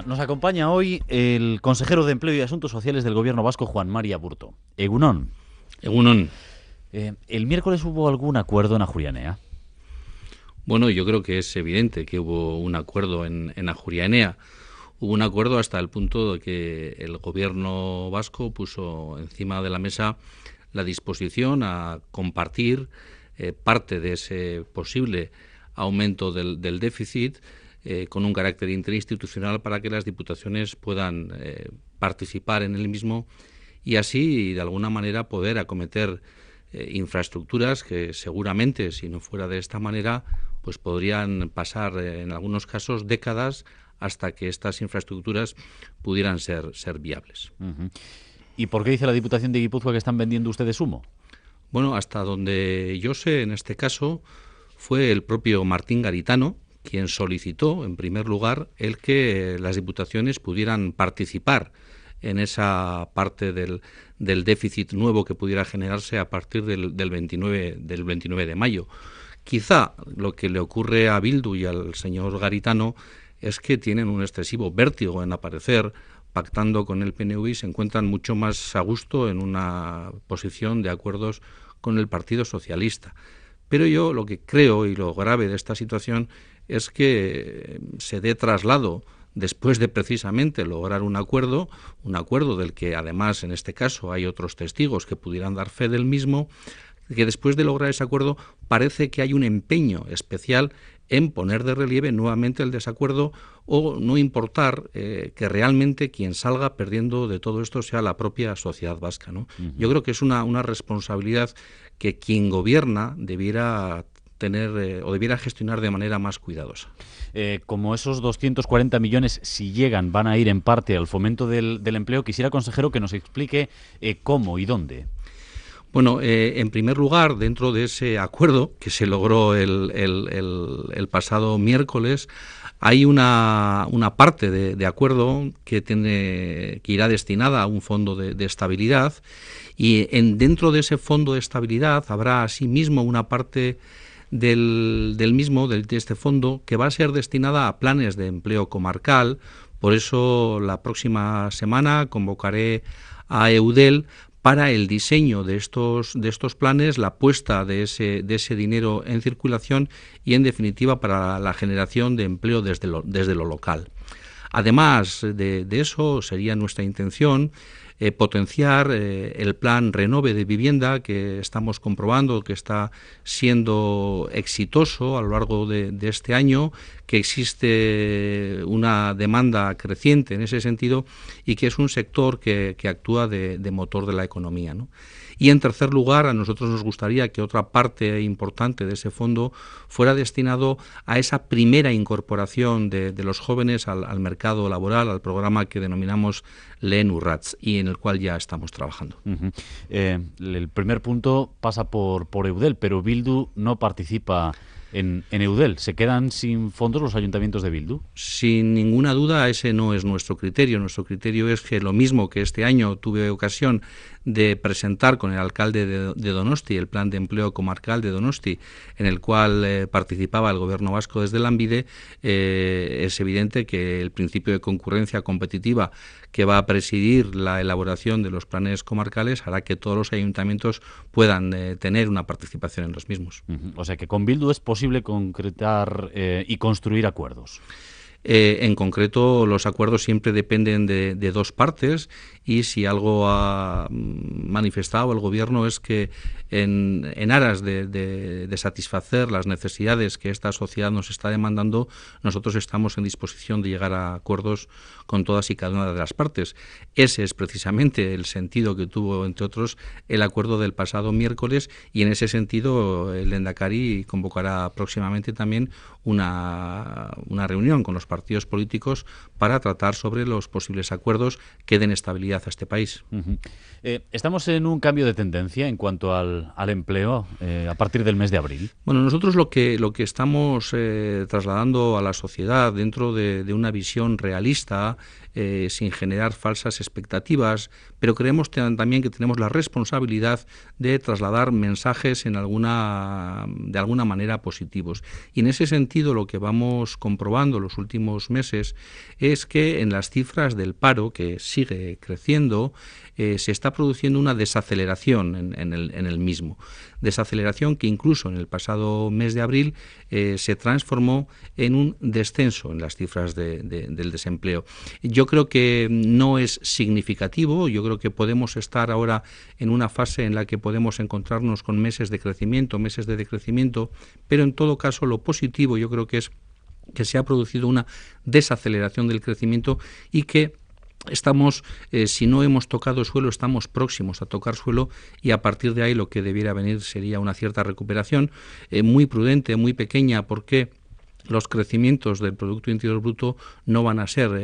Nos acompaña hoy el consejero de Empleo y Asuntos Sociales del Gobierno vasco, Juan Mari Aburto. Egunon. Egunon. ¿El miércoles hubo algún acuerdo en Ajuria Enea? Bueno, yo creo que es evidente que hubo un acuerdo en Ajuria Enea. Hubo un acuerdo hasta el punto de que el Gobierno vasco puso encima de la mesa la disposición a compartir parte de ese posible aumento del déficit con un carácter interinstitucional para que las diputaciones puedan participar en el mismo y así, de alguna manera, poder acometer infraestructuras que seguramente, si no fuera de esta manera, pues podrían pasar en algunos casos décadas hasta que estas infraestructuras pudieran ser viables. Uh-huh. ¿Y por qué dice la Diputación de Guipúzcoa que están vendiendo ustedes humo? Bueno, hasta donde yo sé, en este caso, fue el propio Martín Garitano quien solicitó, en primer lugar, el que las diputaciones pudieran participar en esa parte del déficit nuevo que pudiera generarse a partir del 29 de mayo. Quizá lo que le ocurre a Bildu y al señor Garitano es que tienen un excesivo vértigo en aparecer pactando con el PNV y se encuentran mucho más a gusto en una posición de acuerdos con el Partido Socialista. Pero yo lo que creo y lo grave de esta situación es que se dé traslado después de precisamente lograr un acuerdo del que además en este caso hay otros testigos que pudieran dar fe del mismo, que después de lograr ese acuerdo parece que hay un empeño especial en poner de relieve nuevamente el desacuerdo o no importar que realmente quien salga perdiendo de todo esto sea la propia sociedad vasca, ¿no? Uh-huh. Yo creo que es una responsabilidad que quien gobierna debiera tener o debiera gestionar de manera más cuidadosa. Como esos 240 millones, si llegan, van a ir en parte al fomento del empleo, quisiera, consejero, que nos explique cómo y dónde. Bueno, en primer lugar, dentro de ese acuerdo que se logró el pasado miércoles, hay una parte de acuerdo que irá destinada a un fondo de estabilidad y dentro de ese fondo de estabilidad habrá asimismo una parte de este fondo que va a ser destinada a planes de empleo comarcal. Por eso la próxima semana convocaré a Eudel para el diseño de estos planes, la puesta de ese dinero en circulación y, en definitiva, para la generación de empleo desde lo local. Además de eso, sería nuestra intención potenciar el plan Renove de vivienda que estamos comprobando que está siendo exitoso a lo largo de este año, que existe una demanda creciente en ese sentido y que es un sector que actúa de motor de la economía, ¿no? Y en tercer lugar, a nosotros nos gustaría que otra parte importante de ese fondo fuera destinado a esa primera incorporación de los jóvenes al mercado laboral, al programa que denominamos Lehen Urrats y en el cual ya estamos trabajando. Uh-huh. El primer punto pasa por Eudel, pero Bildu no participa en Eudel. ¿Se quedan sin fondos los ayuntamientos de Bildu? Sin ninguna duda, ese no es nuestro criterio. Nuestro criterio es que lo mismo que este año tuve ocasión de presentar con el alcalde de Donosti, el plan de empleo comarcal de Donosti, en el cual participaba el gobierno vasco desde Lanbide, es evidente que el principio de concurrencia competitiva que va a presidir la elaboración de los planes comarcales hará que todos los ayuntamientos puedan tener una participación en los mismos. Uh-huh. O sea que con Bildu es posible concretar y construir acuerdos. En concreto, los acuerdos siempre dependen de dos partes y si algo ha manifestado el Gobierno es que en aras de satisfacer las necesidades que esta sociedad nos está demandando, nosotros estamos en disposición de llegar a acuerdos con todas y cada una de las partes. Ese es precisamente el sentido que tuvo, entre otros, el acuerdo del pasado miércoles y en ese sentido el Lehendakari convocará próximamente también una reunión con los partidos políticos para tratar sobre los posibles acuerdos que den estabilidad a este país. Uh-huh. Estamos en un cambio de tendencia en cuanto al empleo a partir del mes de abril. Bueno, nosotros lo que estamos trasladando a la sociedad dentro de una visión realista, sin generar falsas expectativas, pero creemos también que tenemos la responsabilidad de trasladar mensajes de alguna manera positivos. Y en ese sentido lo que vamos comprobando los últimos últimos meses es que en las cifras del paro, que sigue creciendo, se está produciendo una desaceleración en el mismo. Desaceleración que incluso en el pasado mes de abril se transformó en un descenso en las cifras del desempleo. Yo creo que no es significativo, yo creo que podemos estar ahora en una fase en la que podemos encontrarnos con meses de crecimiento, meses de decrecimiento, pero en todo caso lo positivo yo creo que es que se ha producido una desaceleración del crecimiento y que estamos, si no hemos tocado suelo, estamos próximos a tocar suelo, y a partir de ahí lo que debiera venir sería una cierta recuperación, muy prudente, muy pequeña, porque los crecimientos del Producto Interior Bruto no van a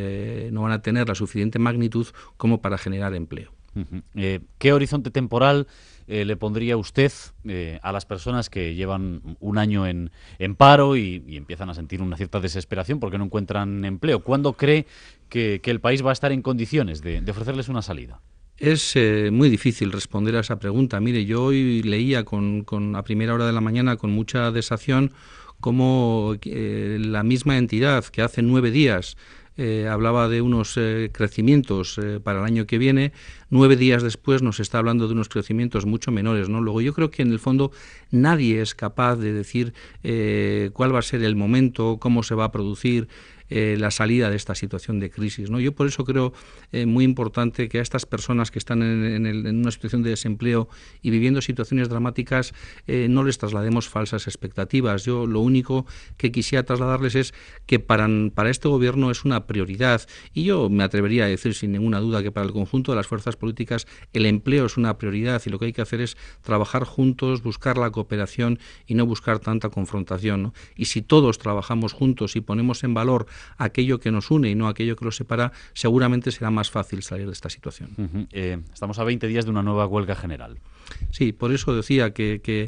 tener la suficiente magnitud como para generar empleo. ¿Qué horizonte temporal le pondría usted a las personas que llevan un año en paro y empiezan a sentir una cierta desesperación porque no encuentran empleo? ¿Cuándo cree que el país va a estar en condiciones de ofrecerles una salida? Es muy difícil responder a esa pregunta. Mire, yo hoy leía a primera hora de la mañana con mucha desación cómo la misma entidad que hace 9 días hablaba de unos crecimientos para el año que viene, 9 días después nos está hablando de unos crecimientos mucho menores, ¿no? Luego yo creo que en el fondo nadie es capaz de decir cuál va a ser el momento, cómo se va a producir la salida de esta situación de crisis, ¿no? Yo por eso creo muy importante que a estas personas que están en una situación de desempleo y viviendo situaciones dramáticas no les traslademos falsas expectativas. Yo lo único que quisiera trasladarles es que para este gobierno es una prioridad, y yo me atrevería a decir sin ninguna duda que para el conjunto de las fuerzas políticas el empleo es una prioridad, y lo que hay que hacer es trabajar juntos, buscar la cooperación y no buscar tanta confrontación, ¿no? Y si todos trabajamos juntos y ponemos en valor aquello que nos une y no aquello que nos separa, seguramente será más fácil salir de esta situación. Estamos a 20 días de una nueva huelga general. Sí, por eso decía que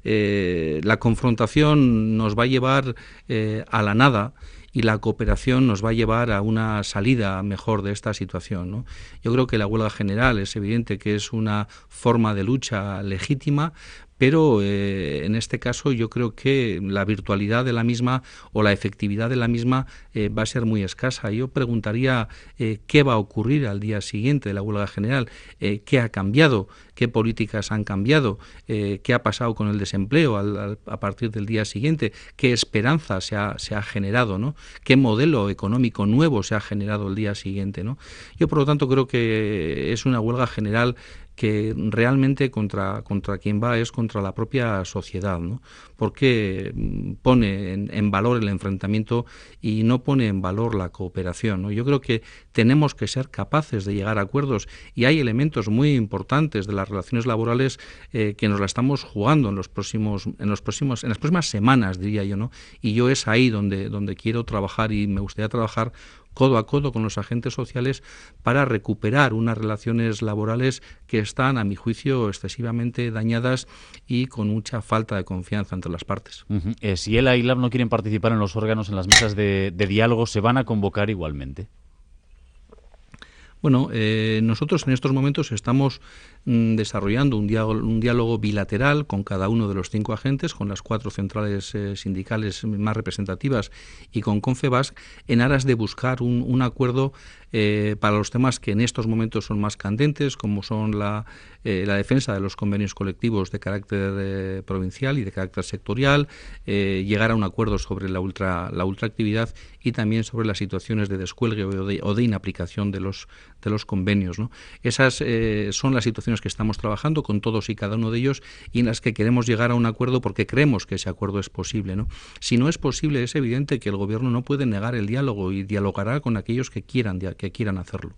la confrontación nos va a llevar a la nada, y la cooperación nos va a llevar a una salida mejor de esta situación, ¿no? Yo creo que la huelga general es evidente que es una forma de lucha legítima, pero en este caso yo creo que la virtualidad de la misma o la efectividad de la misma va a ser muy escasa. Yo preguntaría qué va a ocurrir al día siguiente de la huelga general, qué ha cambiado, qué políticas han cambiado, qué ha pasado con el desempleo a partir del día siguiente, qué esperanza se ha generado, ¿no? Qué modelo económico nuevo se ha generado el día siguiente, ¿no? Yo, por lo tanto, creo que es una huelga general que realmente contra quien va es contra la propia sociedad, ¿no? Porque pone en valor el enfrentamiento y no pone en valor la cooperación, ¿no? Yo creo que tenemos que ser capaces de llegar a acuerdos, y hay elementos muy importantes de las relaciones laborales que nos la estamos jugando en las próximas semanas, diría yo, ¿no? Y yo es ahí donde quiero trabajar, y me gustaría trabajar codo a codo con los agentes sociales para recuperar unas relaciones laborales que están, a mi juicio, excesivamente dañadas y con mucha falta de confianza entre las partes. Si ELA y LAB no quieren participar en los órganos, en las mesas de diálogo, ¿se van a convocar igualmente? Bueno, nosotros en estos momentos estamos desarrollando un diálogo bilateral con cada uno de los 5 agentes, con las 4 centrales sindicales más representativas y con Confebask, en aras de buscar un acuerdo para los temas que en estos momentos son más candentes, como son la defensa de los convenios colectivos de carácter provincial y de carácter sectorial, llegar a un acuerdo sobre la ultraactividad y también sobre las situaciones de descuelgue o de inaplicación de los convenios, ¿no? Esas son las situaciones que estamos trabajando con todos y cada uno de ellos, y en las que queremos llegar a un acuerdo porque creemos que ese acuerdo es posible, ¿no? Si no es posible, es evidente que el gobierno no puede negar el diálogo y dialogará con aquellos que quieran hacerlo.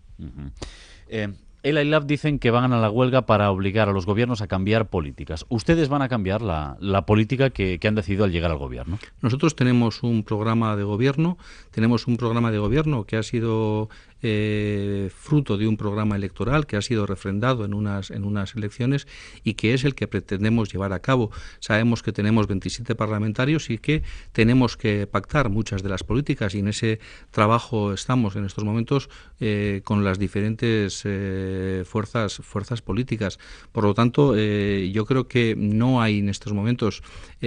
ELA y LAB dicen que van a la huelga para obligar a los gobiernos a cambiar políticas. ¿Ustedes van a cambiar la política que han decidido al llegar al gobierno? Nosotros tenemos un programa de gobierno que ha sido fruto de un programa electoral que ha sido refrendado en unas elecciones y que es el que pretendemos llevar a cabo. Sabemos que tenemos 27 parlamentarios y que tenemos que pactar muchas de las políticas, y en ese trabajo estamos en estos momentos con las diferentes fuerzas políticas. Por lo tanto, yo creo que no hay en estos momentos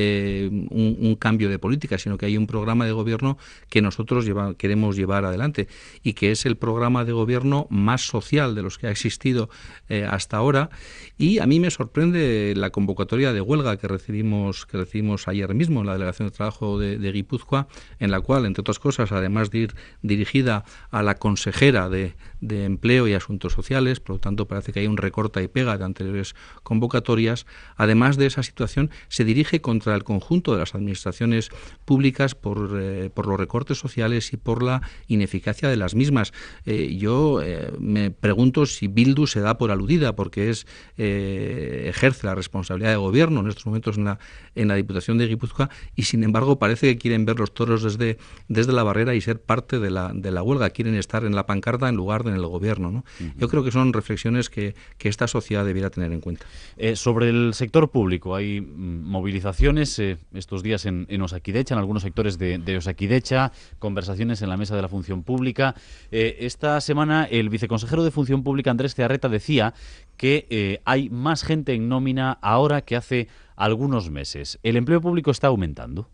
un cambio de política, sino que hay un programa de gobierno que nosotros queremos llevar adelante, y que es el programa de gobierno más social de los que ha existido hasta ahora. Y a mí me sorprende la convocatoria de huelga que recibimos ayer mismo en la Delegación de Trabajo de Guipúzcoa, en la cual, entre otras cosas, además de ir dirigida a la consejera de Empleo y Asuntos Sociales, por lo tanto parece que hay un recorta y pega de anteriores convocatorias, además de esa situación se dirige contra el conjunto de las administraciones públicas por los recortes sociales y por la ineficacia de las mismas. Yo me pregunto si Bildu se da por aludida, porque ejerce la responsabilidad de gobierno en estos momentos en la Diputación de Guipúzcoa, y sin embargo parece que quieren ver los toros desde la barrera y ser parte de la huelga, quieren estar en la pancarta en lugar de en el gobierno, ¿no? Uh-huh. Yo creo que son reflexiones que esta sociedad debiera tener en cuenta. Sobre el sector público, hay movilizaciones estos días en Osakidecha, en algunos sectores de Osakidecha, conversaciones en la mesa de la función pública. Esta semana el viceconsejero de Función Pública, Andrés Cearreta, decía que hay más gente en nómina ahora que hace algunos meses. ¿El empleo público está aumentando?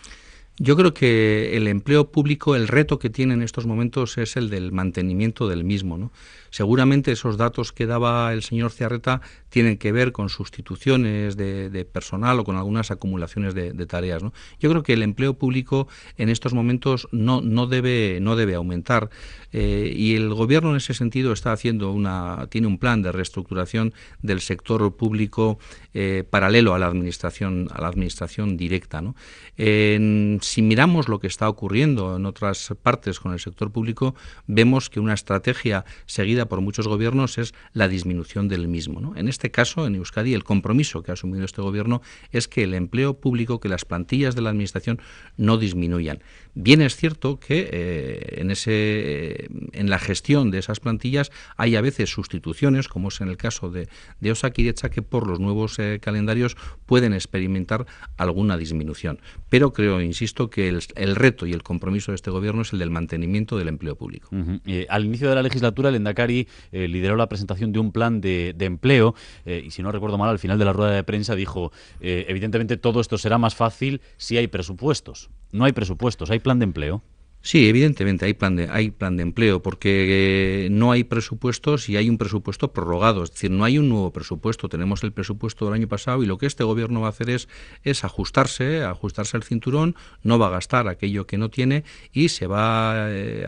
Yo creo que el empleo público, el reto que tiene en estos momentos es el del mantenimiento del mismo, ¿no? Seguramente esos datos que daba el señor Cearreta tienen que ver con sustituciones de personal o con algunas acumulaciones de tareas, ¿no? Yo creo que el empleo público en estos momentos no debe aumentar, y el gobierno en ese sentido tiene un plan de reestructuración del sector público paralelo a la administración directa, ¿no? Si miramos lo que está ocurriendo en otras partes con el sector público, vemos que una estrategia seguida por muchos gobiernos es la disminución del mismo, ¿no? En este caso, en Euskadi, el compromiso que ha asumido este gobierno es que el empleo público, que las plantillas de la administración no disminuyan. Bien es cierto que en la gestión de esas plantillas hay a veces sustituciones, como es en el caso de Osakidecha, que por los nuevos calendarios pueden experimentar alguna disminución. Pero creo, insisto, que el reto y el compromiso de este gobierno es el del mantenimiento del empleo público. Uh-huh. Al inicio de la legislatura, el Endacari lideró la presentación de un plan de empleo, y si no recuerdo mal, al final de la rueda de prensa dijo, evidentemente todo esto será más fácil si hay presupuestos. No hay presupuestos, hay plan de empleo. Sí, evidentemente hay plan de empleo, porque no hay presupuestos y hay un presupuesto prorrogado, es decir, no hay un nuevo presupuesto. Tenemos el presupuesto del año pasado y lo que este gobierno va a hacer es ajustarse el cinturón, no va a gastar aquello que no tiene y se va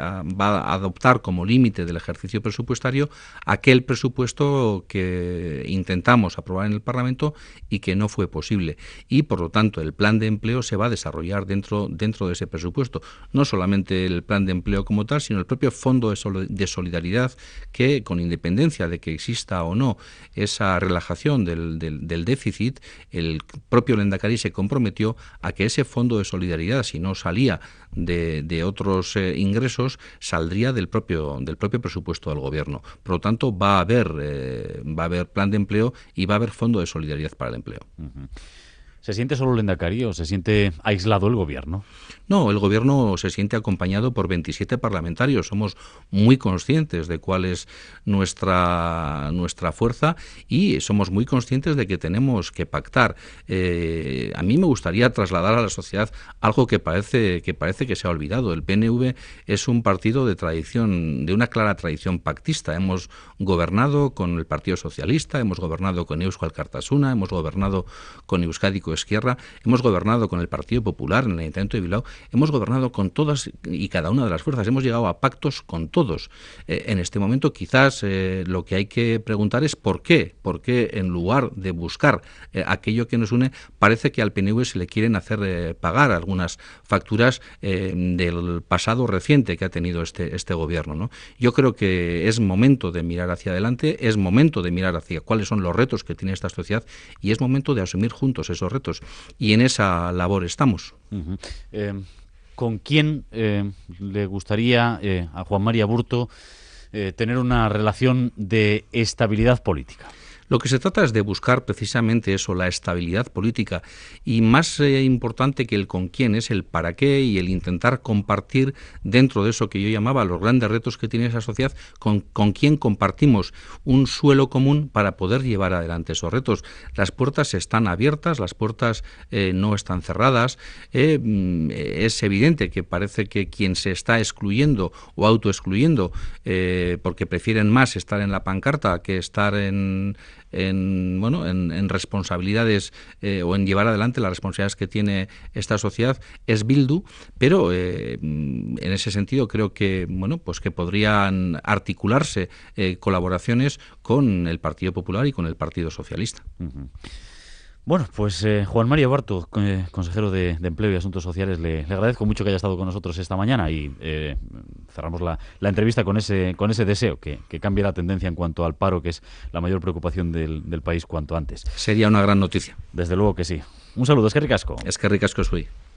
a adoptar como límite del ejercicio presupuestario aquel presupuesto que intentamos aprobar en el Parlamento y que no fue posible. Y por lo tanto el plan de empleo se va a desarrollar dentro de ese presupuesto. No solamente el plan de empleo como tal, sino el propio fondo de solidaridad que, con independencia de que exista o no esa relajación del déficit, el propio Lehendakari se comprometió a que ese fondo de solidaridad, si no salía de otros ingresos, saldría del propio presupuesto del gobierno. Por lo tanto, va a haber plan de empleo y va a haber fondo de solidaridad para el empleo. Uh-huh. ¿Se siente solo el Lehendakari o se siente aislado el gobierno? No, el gobierno se siente acompañado por 27 parlamentarios. Somos muy conscientes de cuál es nuestra fuerza y somos muy conscientes de que tenemos que pactar. A mí me gustaría trasladar a la sociedad algo que parece que se ha olvidado. El PNV es un partido de tradición, de una clara tradición pactista. Hemos gobernado con el Partido Socialista, hemos gobernado con Eusko Alkartasuna, hemos gobernado con Euskadi Ezquerra, hemos gobernado con el Partido Popular en el Ayuntamiento de Bilbao, hemos gobernado con todas y cada una de las fuerzas, hemos llegado a pactos con todos. En este momento quizás lo que hay que preguntar es ¿por qué? ¿Por qué en lugar de buscar aquello que nos une, parece que al PNV se le quieren hacer pagar algunas facturas del pasado reciente que ha tenido este gobierno, ¿no? Yo creo que es momento de mirar hacia adelante, es momento de mirar hacia cuáles son los retos que tiene esta sociedad y es momento de asumir juntos esos retos. Y en esa labor estamos. Uh-huh. con quién le gustaría a Juan Mari Aburto tener una relación de estabilidad política. Lo que se trata es de buscar precisamente eso, la estabilidad política, y más importante que el con quién es el para qué y el intentar compartir dentro de eso que yo llamaba los grandes retos que tiene esa sociedad, con quién compartimos un suelo común para poder llevar adelante esos retos. Las puertas están abiertas, las puertas no están cerradas. Es evidente que parece que quien se está excluyendo o autoexcluyendo porque prefieren más estar en la pancarta que estar en responsabilidades o en llevar adelante las responsabilidades que tiene esta sociedad es Bildu, pero en ese sentido creo que que podrían articularse colaboraciones con el Partido Popular y con el Partido Socialista. Uh-huh. Bueno, pues Juan Mari Aburto, consejero de Empleo y Asuntos Sociales, le agradezco mucho que haya estado con nosotros esta mañana y cerramos la entrevista con ese deseo, que cambie la tendencia en cuanto al paro, que es la mayor preocupación del país cuanto antes. Sería una gran noticia. Desde luego que sí. Un saludo, eskerrik asko. Eskerrik asko zui.